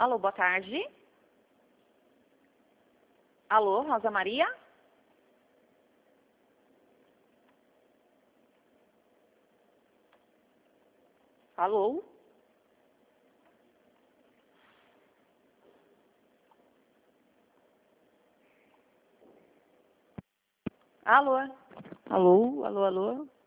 Alô, boa tarde. Alô, Rosa Maria? Alô? Alô? Alô, alô, alô?